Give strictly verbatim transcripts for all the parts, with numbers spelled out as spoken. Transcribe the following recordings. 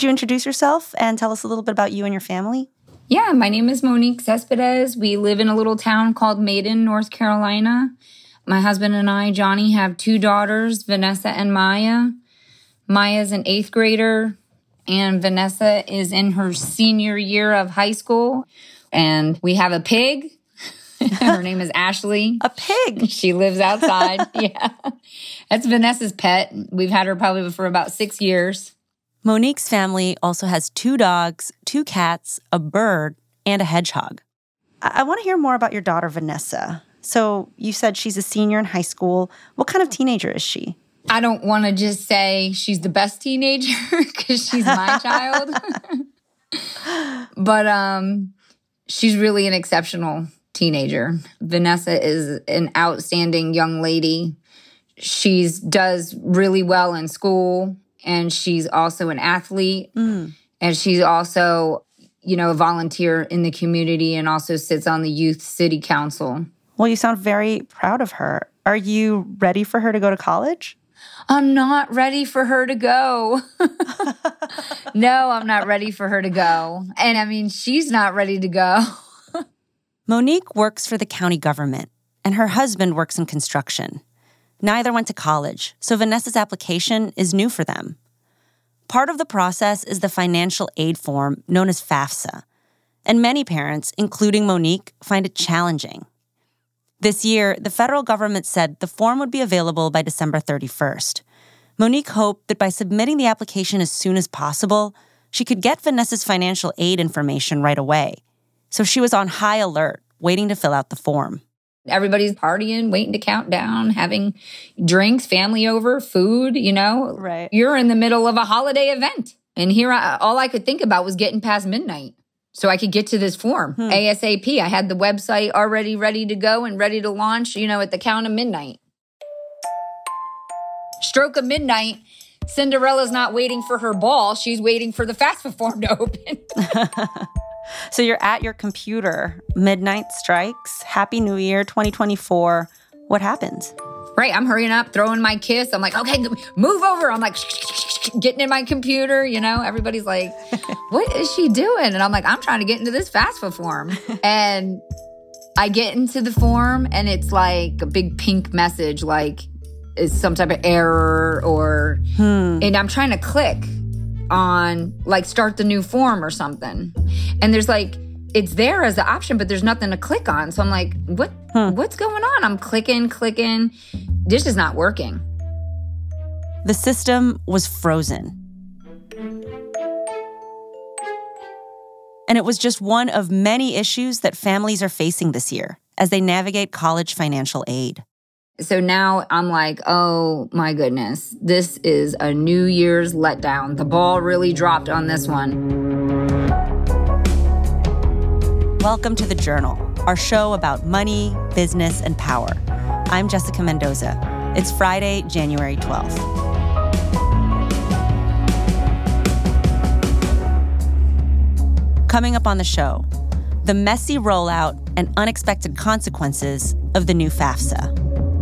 Could you introduce yourself and tell us a little bit about you and your family? Yeah, my name is Monique Cespedes. We live in a little town called Maiden, North Carolina. My husband and I, Johnny, have two daughters, Vanessa and Maya. Maya's an eighth grader, and Vanessa is in her senior year of high school. And we have a pig. Her name is Ashley. A pig? She lives outside. Yeah. That's Vanessa's pet. We've had her probably for about six years. Monique's family also has two dogs, two cats, a bird, and a hedgehog. I, I want to hear more about your daughter, Vanessa. So you said she's a senior in high school. What kind of teenager is she? I don't want to just say she's the best teenager because she's my child. But um, she's really an exceptional teenager. Vanessa is an outstanding young lady. She does really well in school. And she's also an athlete. Mm. And she's also, you know, a volunteer in the community and also sits on the youth city council. Well, you sound very proud of her. Are you ready for her to go to college? I'm not ready for her to go. No, I'm not ready for her to go. And I mean, she's not ready to go. Monique works for the county government, and her husband works in construction. Neither went to college, so Vanessa's application is new for them. Part of the process is the financial aid form known as FAFSA, and many parents, including Monique, find it challenging. This year, the federal government said the form would be available by December thirty-first. Monique hoped that by submitting the application as soon as possible, she could get Vanessa's financial aid information right away. So she was on high alert, waiting to fill out the form. Everybody's partying, waiting to count down, having drinks, family over, food, you know. Right. You're in the middle of a holiday event. And here, I, all I could think about was getting past midnight so I could get to this form. Hmm. ASAP. I had the website already ready to go and ready to launch, you know, at the count of midnight. Stroke of midnight, Cinderella's not waiting for her ball. She's waiting for the FAFSA form to open. So you're at your computer, midnight strikes, Happy New Year twenty twenty-four. What happens? Right, I'm hurrying up, throwing my kiss. I'm like, okay, move over. I'm like, getting in my computer, you know. Everybody's like, what is she doing? And I'm like, I'm trying to get into this FAFSA form. And I get into the form, and it's like a big pink message, like it's some type of error or, hmm. and I'm trying to click on like start the new form or something. And there's like, it's there as the option, but there's nothing to click on. So I'm like, what? Hmm. What's going on? I'm clicking, clicking. This is not working. The system was frozen. And it was just one of many issues that families are facing this year as they navigate college financial aid. So now I'm like, oh my goodness, this is a New Year's letdown. The ball really dropped on this one. Welcome to The Journal, our show about money, business, and power. I'm Jessica Mendoza. It's Friday, January twelfth. Coming up on the show, the messy rollout and unexpected consequences of the new FAFSA.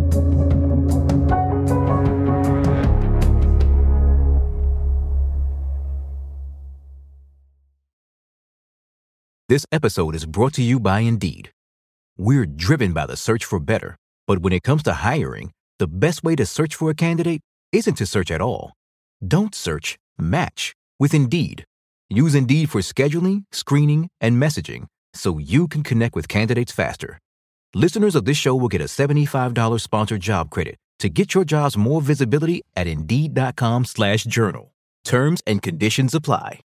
This episode is brought to you by Indeed. We're driven by the search for better, but when it comes to hiring, the best way to search for a candidate isn't to search at all. Don't search, match with Indeed. Use Indeed for scheduling, screening, and messaging so you can connect with candidates faster. Listeners of this show will get a seventy-five dollars sponsored job credit to get your jobs more visibility at Indeed.com slash journal. Terms and conditions apply.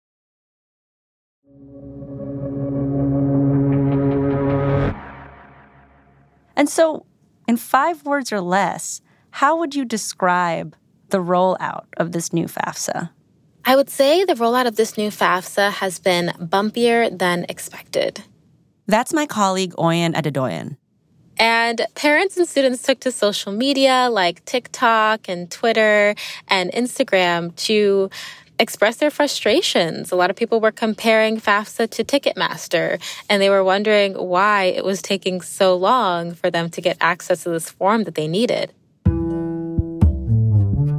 And so, in five words or less, how would you describe the rollout of this new FAFSA? I would say the rollout of this new FAFSA has been bumpier than expected. That's my colleague, Oyen Adedoyan. And parents and students took to social media like TikTok and Twitter and Instagram to express their frustrations. A lot of people were comparing FAFSA to Ticketmaster, and they were wondering why it was taking so long for them to get access to this form that they needed.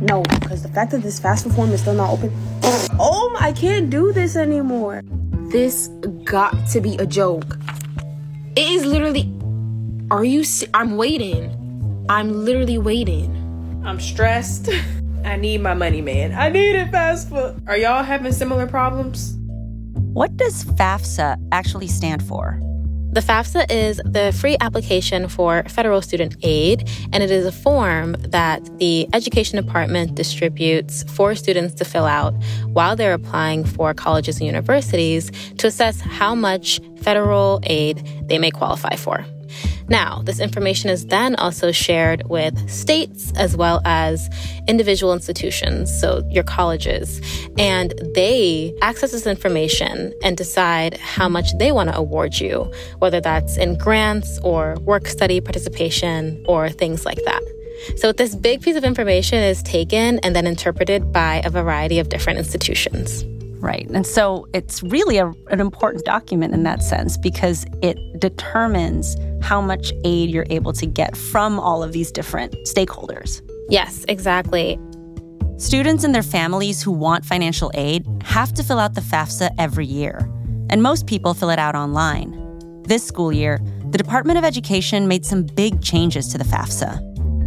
No, because the fact that this FAFSA form is still not open. Oh, I can't do this anymore. This got to be a joke. It is literally... Are you... Si- I'm waiting. I'm literally waiting. I'm stressed. I need my money, man. I need it, FAFSA. Are y'all having similar problems? What does FAFSA actually stand for? The FAFSA is the free application for federal student aid, and it is a form that the Education Department distributes for students to fill out while they're applying for colleges and universities to assess how much federal aid they may qualify for. Now, this information is then also shared with states as well as individual institutions, so your colleges, and they access this information and decide how much they want to award you, whether that's in grants or work study participation or things like that. So this big piece of information is taken and then interpreted by a variety of different institutions. Right. And so it's really a, an important document in that sense because it determines how much aid you're able to get from all of these different stakeholders. Yes, exactly. Students and their families who want financial aid have to fill out the FAFSA every year, and most people fill it out online. This school year, the Department of Education made some big changes to the FAFSA.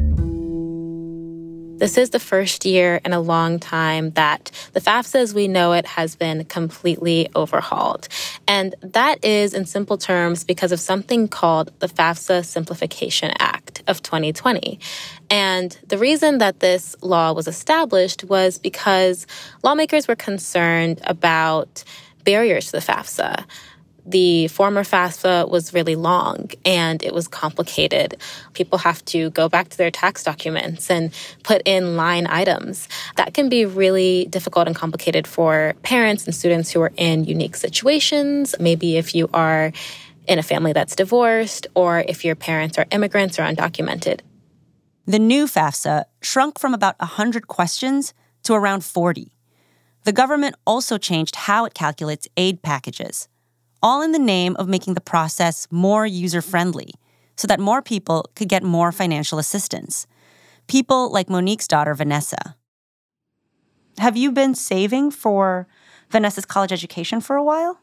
This is the first year in a long time that the FAFSA as we know it has been completely overhauled. And that is, in simple terms, because of something called the FAFSA Simplification Act of twenty twenty. And the reason that this law was established was because lawmakers were concerned about barriers to the FAFSA. The former FAFSA was really long and it was complicated. People have to go back to their tax documents and put in line items. That can be really difficult and complicated for parents and students who are in unique situations. Maybe if you are in a family that's divorced or if your parents are immigrants or undocumented. The new FAFSA shrunk from about one hundred questions to around forty. The government also changed how it calculates aid packages, all in the name of making the process more user-friendly so that more people could get more financial assistance. People like Monique's daughter, Vanessa. Have you been saving for Vanessa's college education for a while?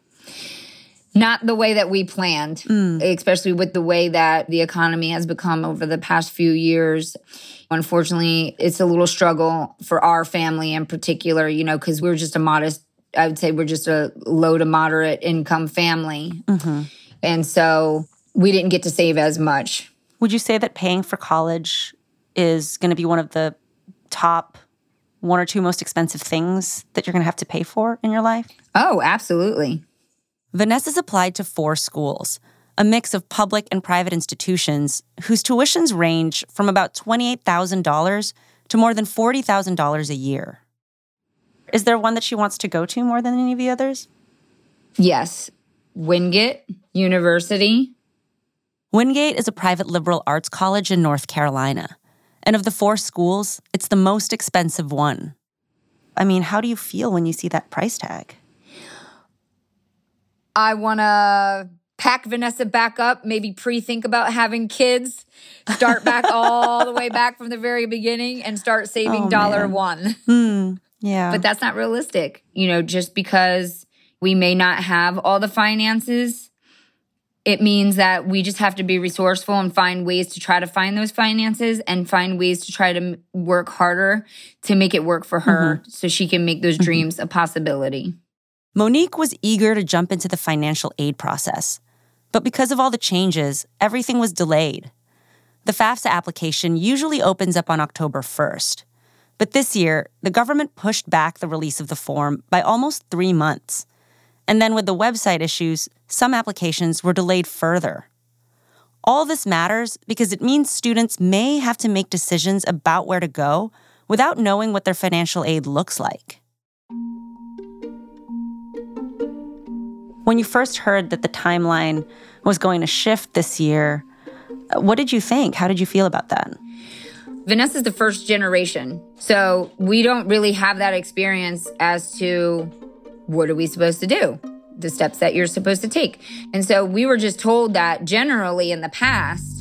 Not the way that we planned, Mm. especially with the way that the economy has become over the past few years. Unfortunately, it's a little struggle for our family in particular, you know, because we're just a modest I would say we're just a low to moderate income family. Mm-hmm. And so we didn't get to save as much. Would you say that paying for college is going to be one of the top one or two most expensive things that you're going to have to pay for in your life? Oh, absolutely. Vanessa's applied to four schools, a mix of public and private institutions whose tuitions range from about twenty-eight thousand dollars to more than forty thousand dollars a year. Is there one that she wants to go to more than any of the others? Yes. Wingate University. Wingate is a private liberal arts college in North Carolina. And of the four schools, it's the most expensive one. I mean, how do you feel when you see that price tag? I want to pack Vanessa back up, maybe pre-think about having kids, start back all the way back from the very beginning and start saving Oh, dollar man. one. Hmm. Yeah. But that's not realistic. You know, just because we may not have all the finances, it means that we just have to be resourceful and find ways to try to find those finances and find ways to try to m- work harder to make it work for her Mm-hmm. so she can make those dreams a possibility. Monique was eager to jump into the financial aid process. But because of all the changes, everything was delayed. The FAFSA application usually opens up on October first. But this year, the government pushed back the release of the form by almost three months. And then with the website issues, some applications were delayed further. All this matters because it means students may have to make decisions about where to go without knowing what their financial aid looks like. When you first heard that the timeline was going to shift this year, what did you think? How did you feel about that? Vanessa's the first generation, so we don't really have that experience as to what are we supposed to do, the steps that you're supposed to take. And so we were just told that generally in the past,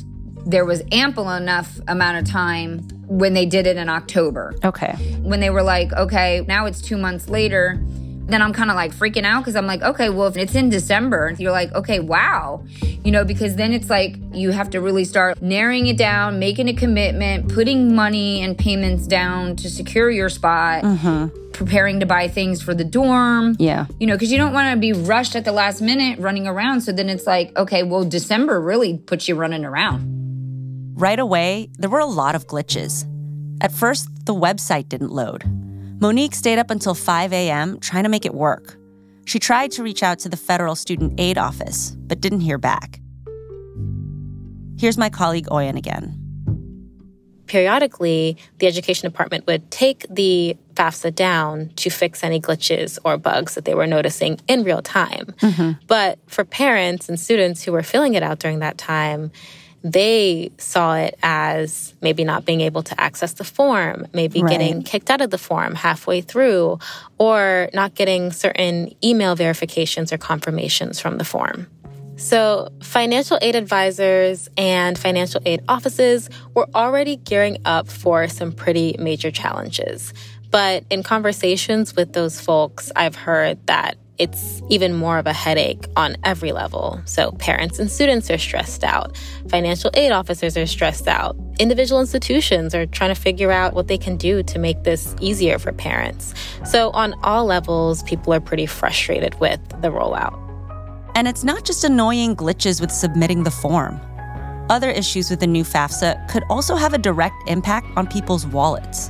there was ample enough amount of time when they did it in October. Okay. When they were like, okay, now it's two months later, then I'm kind of like freaking out because I'm like, okay, well, if it's in December, you're like, okay, wow. You know, because then it's like you have to really start narrowing it down, making a commitment, putting money and payments down to secure your spot, mm-hmm. preparing to buy things for the dorm. Yeah. You know, because you don't want to be rushed at the last minute running around. So then it's like, okay, well, December really puts you running around. Right away, there were a lot of glitches. At first, the website didn't load. Monique stayed up until five a.m. trying to make it work. She tried to reach out to the Federal Student Aid Office, but didn't hear back. Here's my colleague Oyen again. Periodically, the education department would take the FAFSA down to fix any glitches or bugs that they were noticing in real time. Mm-hmm. But for parents and students who were filling it out during that time, they saw it as maybe not being able to access the form, maybe right. getting kicked out of the form halfway through, or not getting certain email verifications or confirmations from the form. So financial aid advisors and financial aid offices were already gearing up for some pretty major challenges. But in conversations with those folks, I've heard that it's even more of a headache on every level. So parents and students are stressed out. Financial aid officers are stressed out. Individual institutions are trying to figure out what they can do to make this easier for parents. So on all levels, people are pretty frustrated with the rollout. And it's not just annoying glitches with submitting the form. Other issues with the new FAFSA could also have a direct impact on people's wallets.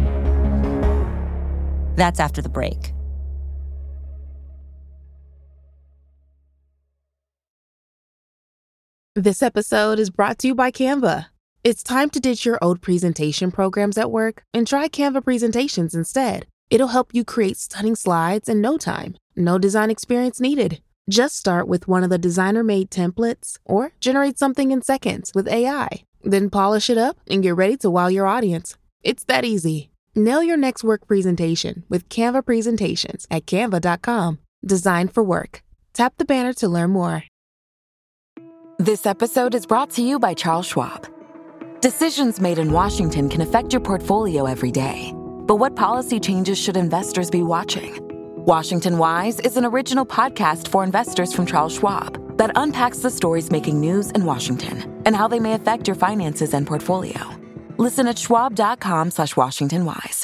That's after the break. This episode is brought to you by Canva. It's time to ditch your old presentation programs at work and try Canva presentations instead. It'll help you create stunning slides in no time. No design experience needed. Just start with one of the designer-made templates or generate something in seconds with A I. Then polish it up and get ready to wow your audience. It's that easy. Nail your next work presentation with Canva Presentations at canva dot com. Designed for work. Tap the banner to learn more. This episode is brought to you by Charles Schwab. Decisions made in Washington can affect your portfolio every day. But what policy changes should investors be watching? Washington Wise is an original podcast for investors from Charles Schwab that unpacks the stories making news in Washington and how they may affect your finances and portfolio. Listen at schwab.com slash Washington Wise.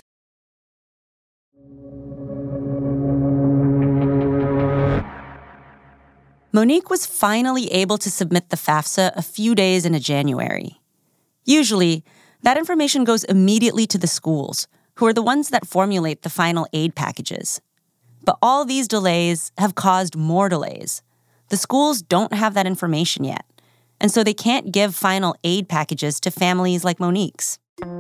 Monique was finally able to submit the FAFSA a few days into January. Usually, that information goes immediately to the schools, who are the ones that formulate the final aid packages. But all these delays have caused more delays. The schools don't have that information yet, and so they can't give final aid packages to families like Monique's.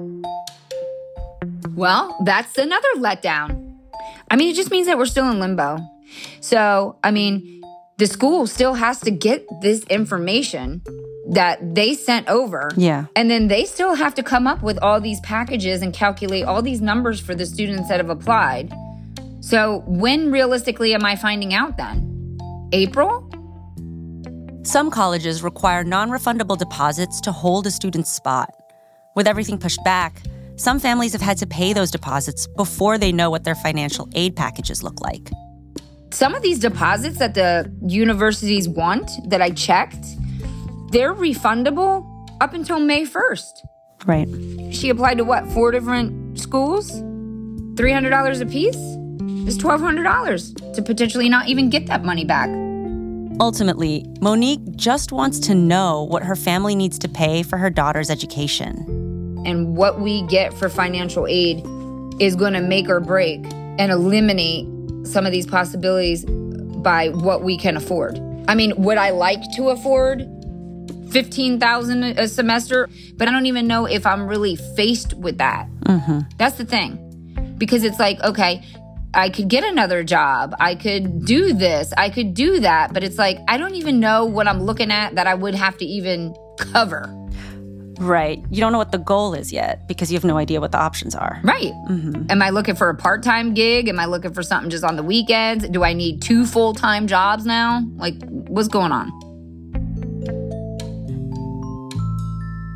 Well, that's another letdown. I mean, it just means that we're still in limbo. So, I mean, the school still has to get this information that they sent over. Yeah. And then they still have to come up with all these packages and calculate all these numbers for the students that have applied. So when realistically am I finding out then? April? Some colleges require non-refundable deposits to hold a student's spot. With everything pushed back, some families have had to pay those deposits before they know what their financial aid packages look like. Some of these deposits that the universities want, that I checked, they're refundable up until May first. Right. She applied to what, four different schools? three hundred dollars a piece? It's twelve hundred dollars to potentially not even get that money back. Ultimately, Monique just wants to know what her family needs to pay for her daughter's education. And what we get for financial aid is going to make or break and eliminate some of these possibilities by what we can afford. I mean, would I like to afford fifteen thousand dollars a semester? But I don't even know if I'm really faced with that. Mm-hmm. That's the thing. Because it's like, okay, I could get another job. I could do this. I could do that. But it's like, I don't even know what I'm looking at that I would have to even cover. Right. You don't know what the goal is yet because you have no idea what the options are. Right. Mm-hmm. Am I looking for a part-time gig? Am I looking for something just on the weekends? Do I need two full-time jobs now? Like, what's going on?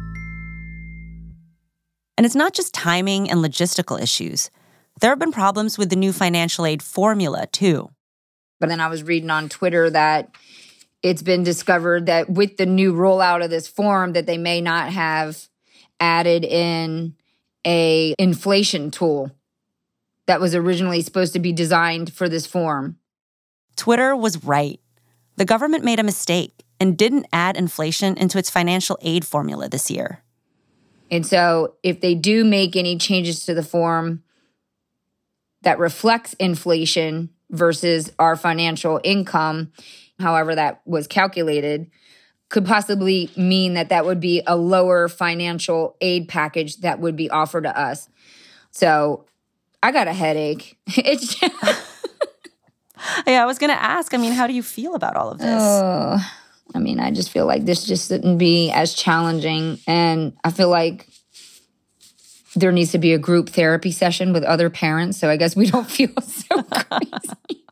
And it's not just timing and logistical issues. There have been problems with the new financial aid formula, too. But then I was reading on Twitter that it's been discovered that with the new rollout of this form that they may not have added in a inflation tool that was originally supposed to be designed for this form. Twitter was right. The government made a mistake and didn't add inflation into its financial aid formula this year. And so if they do make any changes to the form that reflects inflation versus our financial income, however that was calculated, could possibly mean that that would be a lower financial aid package that would be offered to us. So I got a headache. It's just... Yeah, I was going to ask, I mean, how do you feel about all of this? Uh, I mean, I just feel like this just shouldn't be as challenging. And I feel like there needs to be a group therapy session with other parents, so I guess we don't feel so crazy.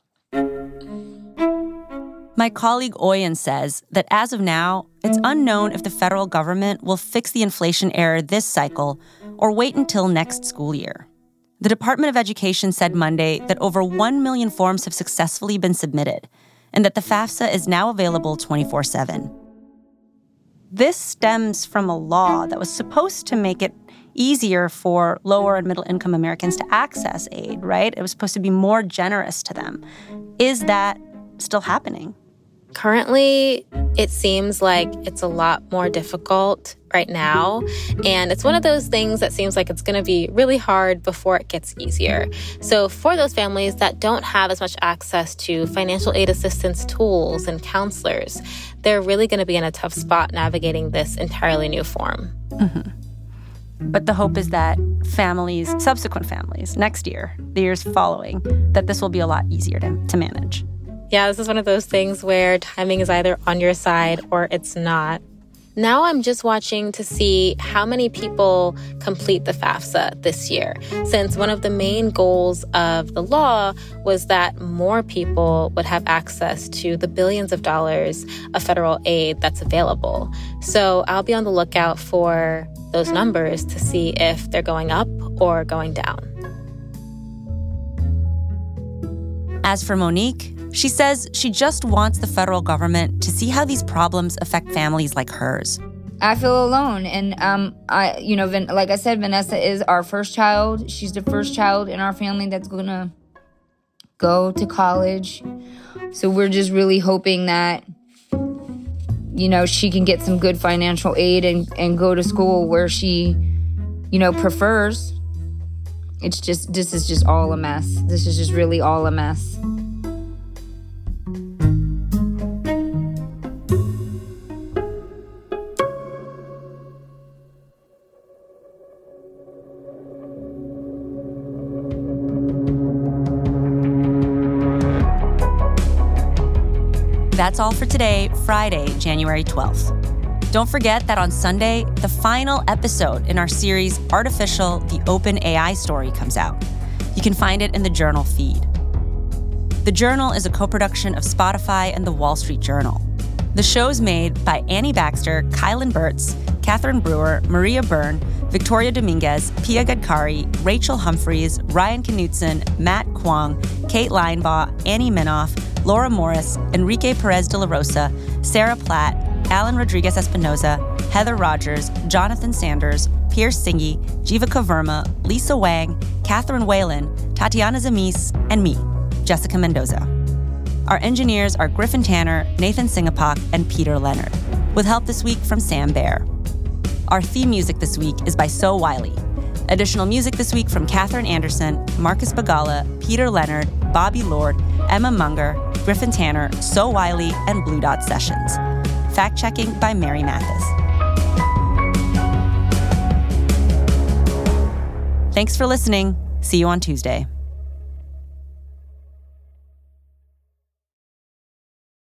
My colleague Oyen says that as of now, it's unknown if the federal government will fix the inflation error this cycle or wait until next school year. The Department of Education said Monday that over one million forms have successfully been submitted and that the FAFSA is now available twenty-four seven. This stems from a law that was supposed to make it easier for lower and middle income Americans to access aid, right? It was supposed to be more generous to them. Is that still happening? Currently, it seems like it's a lot more difficult right now. And it's one of those things that seems like it's going to be really hard before it gets easier. So for those families that don't have as much access to financial aid assistance tools and counselors, they're really going to be in a tough spot navigating this entirely new form. Mm-hmm. But the hope is that families, subsequent families, next year, the years following, that this will be a lot easier to, to manage. Yeah, this is one of those things where timing is either on your side or it's not. Now I'm just watching to see how many people complete the FAFSA this year, since one of the main goals of the law was that more people would have access to the billions of dollars of federal aid that's available. So I'll be on the lookout for those numbers to see if they're going up or going down. As for Monique, she says she just wants the federal government to see how these problems affect families like hers. I feel alone. And, um, I, you know, Van- like I said, Vanessa is our first child. She's the first child in our family that's going to go to college. So we're just really hoping that, you know, she can get some good financial aid and, and go to school where she, you know, prefers. It's just, this is just all a mess. This is just really all a mess. That's all for today, Friday, January twelfth. Don't forget that on Sunday, the final episode in our series, Artificial, the Open A I Story, comes out. You can find it in the Journal feed. The Journal is a co-production of Spotify and The Wall Street Journal. The show's made by Annie Baxter, Kylan Burtz, Catherine Brewer, Maria Byrne, Victoria Dominguez, Pia Gadkari, Rachel Humphreys, Ryan Knutson, Matt Kwong, Kate Linebaugh, Annie Minoff, Laura Morris, Enrique Perez de la Rosa, Sarah Platt, Alan Rodriguez Espinoza, Heather Rogers, Jonathan Sanders, Pierce Singy, Jivika Verma, Lisa Wang, Catherine Whalen, Tatiana Zamis, and me, Jessica Mendoza. Our engineers are Griffin Tanner, Nathan Singapok, and Peter Leonard, with help this week from Sam Baer. Our theme music this week is by So Wiley. Additional music this week from Catherine Anderson, Marcus Bagala, Peter Leonard, Bobby Lord, Emma Munger, Griffin Tanner, So Wiley, and Blue Dot Sessions. Fact-checking by Mary Mathis. Thanks for listening. See you on Tuesday.